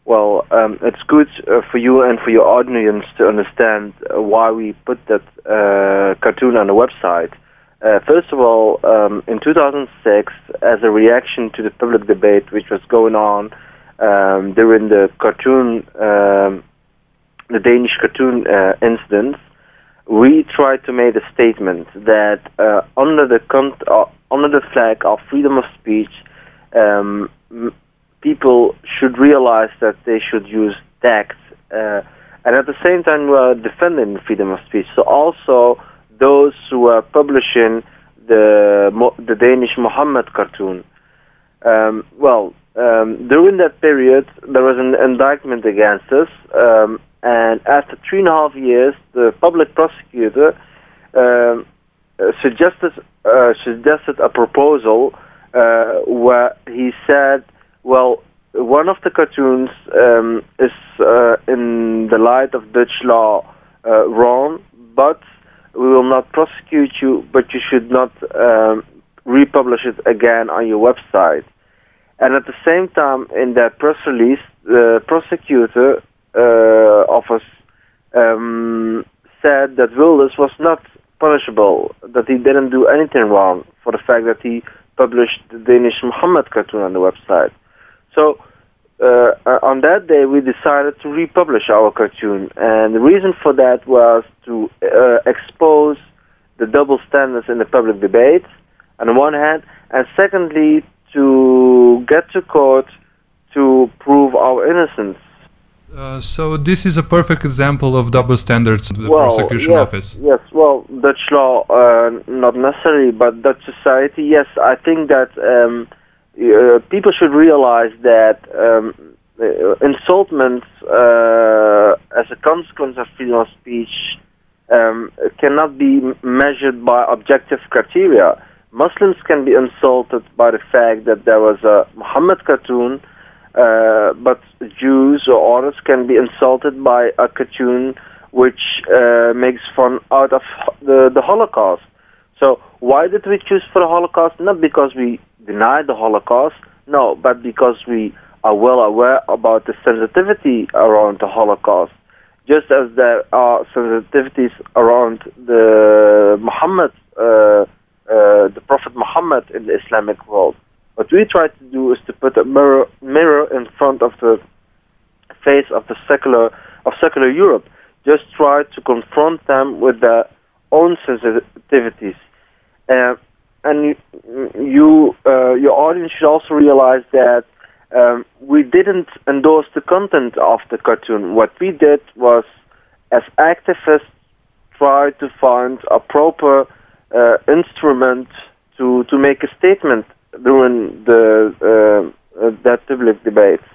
Well, it's good for you and for your audience to understand why we put that cartoon on the website. First of all, in 2006, as a reaction to the public debate which was going on during the cartoon, the Danish cartoon incident, we tried to make a statement that under the flag of freedom of speech, people should realize that they should use tact, and at the same time we are defending freedom of speech. So also those who are publishing the Danish Mohammed cartoon. During that period there was an indictment against us, and after 3.5 years, the public prosecutor suggested a proposal where he said, well, one of the cartoons is in the light of Dutch law wrong, but we will not prosecute you, but you should not republish it again on your website. And at the same time, in that press release, the prosecutor office said that Wilders was not punishable, that he didn't do anything wrong for the fact that he published the Danish Mohammed cartoon on the website. So on that day we decided to republish our cartoon, and the reason for that was to expose the double standards in the public debate on the one hand, and secondly to get to court to prove our innocence. So this is a perfect example of double standards in the prosecution office. Yes, well, Dutch law, not necessarily, but Dutch society, yes. I think that people should realize that insultments as a consequence of freedom of speech cannot be measured by objective criteria. Muslims can be insulted by the fact that there was a Muhammad cartoon, but Jews or others can be insulted by a cartoon which makes fun out of the Holocaust. So why did we choose for the Holocaust? Not because we deny the Holocaust, no, but because we are well aware about the sensitivity around the Holocaust. Just as there are sensitivities around the Prophet Muhammad in the Islamic world. What we try to do is to put a mirror in front of the face of secular Europe. Just try to confront them with their own sensitivities. And your audience should also realize that we didn't endorse the content of the cartoon. What we did was, as activists, try to find a proper instrument to make a statement during that public debate.